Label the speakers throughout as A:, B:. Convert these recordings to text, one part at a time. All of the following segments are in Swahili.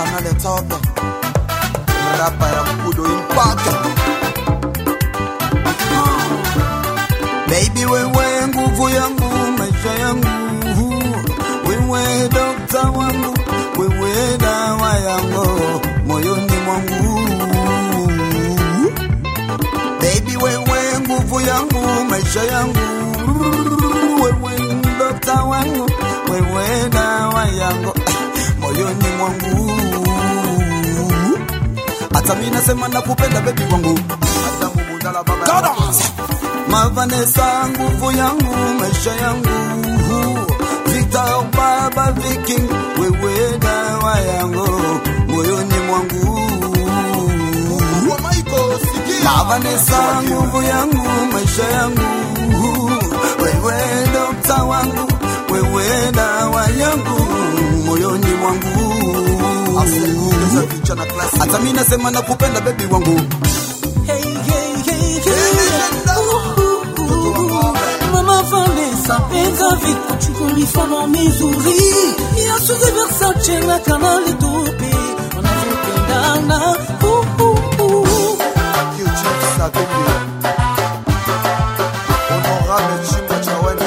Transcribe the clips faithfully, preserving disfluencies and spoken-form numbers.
A: Kanale Top rapa ya Kudo Impact. Baby wewe nguvu yangu, maisha yangu, wewe dokta wangu, wewe dawa yangu moyoni mwangu. Baby wewe nguvu yangu, maisha yangu, wewe dokta wangu, wewe dawa yangu moyoni mwangu. Hata mimi nasema nakupenda baby wangu, hata Mungu ndala baba. Mavanessa nguvu yangu, maisha yangu, Victor baba Viking, wewe dawa yangu moyoni mwangu. Mavanessa nguvu yangu, maisha yangu, wewe dokta wangu, wewe dawa yangu moyoni mwangu. Hata mimi nasema nakupenda baby wangu.
B: Hey hey hey hey, Mama Vanessa penza viko chukuli fama mizuri ya suze Versace na Kanale Top wanapendana.
A: Honorable Chimba Chawene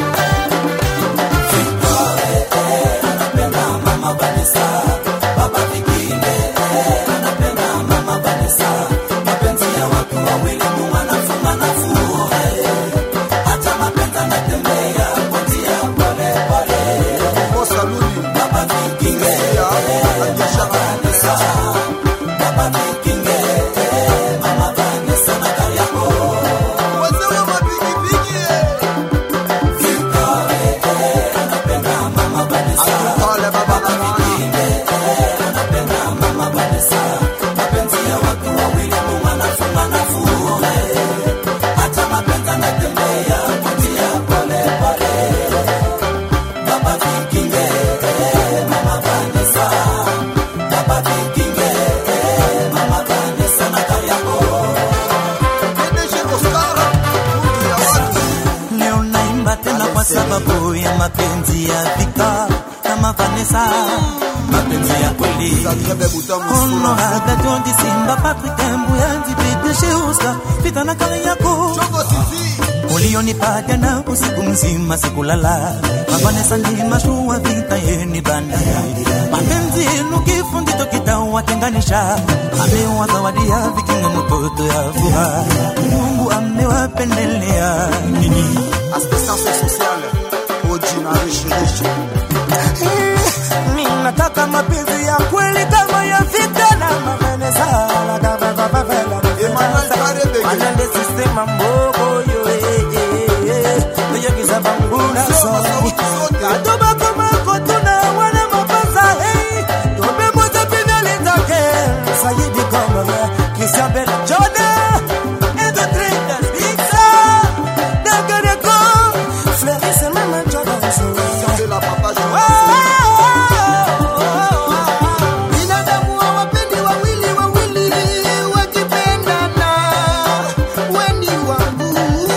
B: anapenda Mama Vanessa, Baba Vikinde anapenda Mama Vanessa, mapenzi ya watu wawili mwanafuma na fuo, hata mapenzi anatembea kwa njia pole pole.
A: Bossa Luli
B: Baba Vikinde anajisha Vanessa, Baba Vikinde Mama Vanessa na Kariako
A: wazee wa mapigi pigi
B: anapenda Mama Vanessa,
A: pale baba
B: Vikinde anapenda Mama Vanessa, mapenzi ya watu wawili wanafuma na fuo, hata mapenzi anatembea kwa njia pole pole. Baba Vikinde Mama Vanessa, Baba Vikinde Mama Vanessa na Kariako. Leo naimba tena kwa sababu ya mapenzi ya Vika na Vanessa, mapenzi ya kweli. Ono haga John Di Simba, Patrick Mbuyanzi, Bide Sheuska, Vita na Kariako. Ulionipa jana usiku mzima sikulala, Vanessa ni mashua Vita yeni banda. Mapenzi yenu kifundito kitawatenganisha, amewazawadia Vikinga mtoto ya furaha, Mungu amewapendelea nini.
A: Assistance sociale Ojina Rishi Rishi.
B: Mimi nataka mapenzi ya kweli kama ya Vita na Vanessa.
A: Emmanuel Karebeke
B: Anande sistema mbogo yo eh eh yo kizaba nguna so katoba kama kotuna wana mapasa hey tobe moja pinali zake sayidi kama kisabe Joda and the traders Vita Dagareko Fleuris Mama Joda so
A: c'est la papa
B: binadamu wapendi wawili wawili wakipendana weni wangu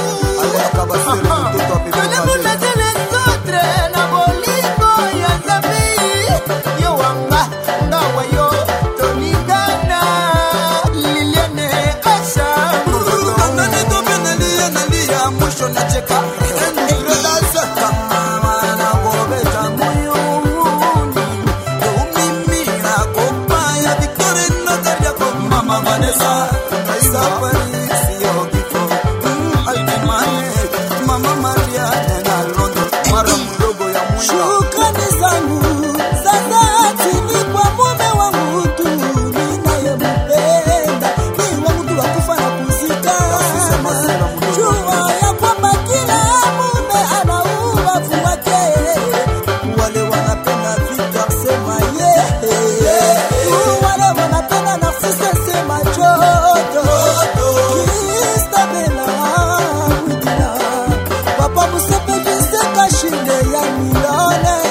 B: Kwenye tele kotre na bolingo ya zambi yo wanga ngawa yo toligana liliane asha
A: Nani tobe nalia nalia mwisho nacheka Engrelaza kama na gobeta moyoni Umimi na kopa ya Victoria na Kariako Mama Vanessa Safari siyo kifo Altimane Mama Maria na London Mara mdogo ya mwendo
B: shukrani zangu za dhati ni kwa mume wangu tu ninayempenda, ni wangu tu wa kufa na kuzika. Jua ya kwamba kila mume ana ubavu wake, wale wanapenda Victor sema yeah, wale wanapenda Nafisa sema joto, Kristabela Widina, Papa Musepe Jiseka shinde ya milone.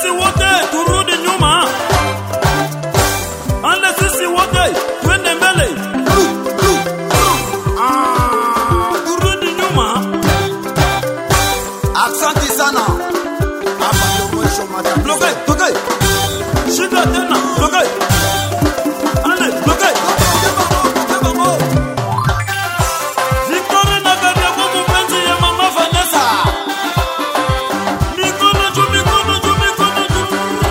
C: sisi wote turudi nyuma, ale sisi wote twende mbele. Ah, turudi nyuma.
A: Asante sana. Hapa ndio mwisho matatizo.
C: Bloke, bloke. Shika tena, bloke. Ale, bloke. Victoria na gadia kwa mpenzi ya mama Vanessa. Mikono juu, mikono juu, mikono juu.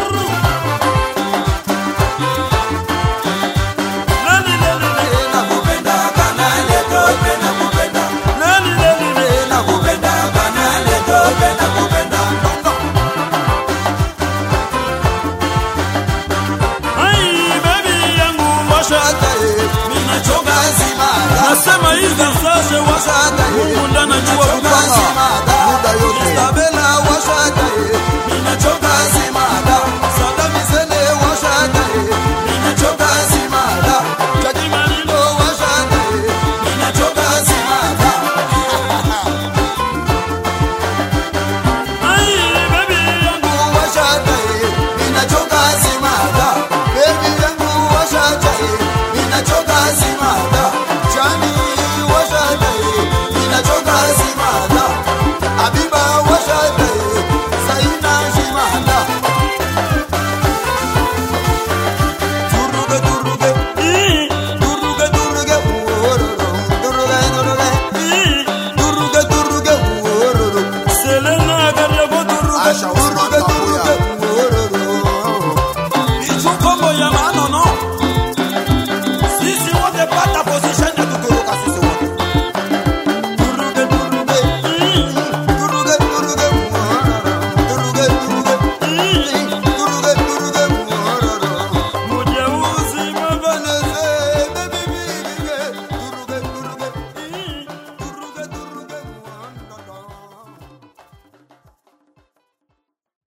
C: Nani, nani, nani.
A: Nakupenda kana leto, nakupenda.
C: Nani, nani, nani.
A: Nakupenda kana leto, nakupenda.
C: Ai, baby yangu washa. Mina choka. Nasema hivi sasa washa. Mungu ndana jua kupanga.
A: Muda yote. Isabella washa.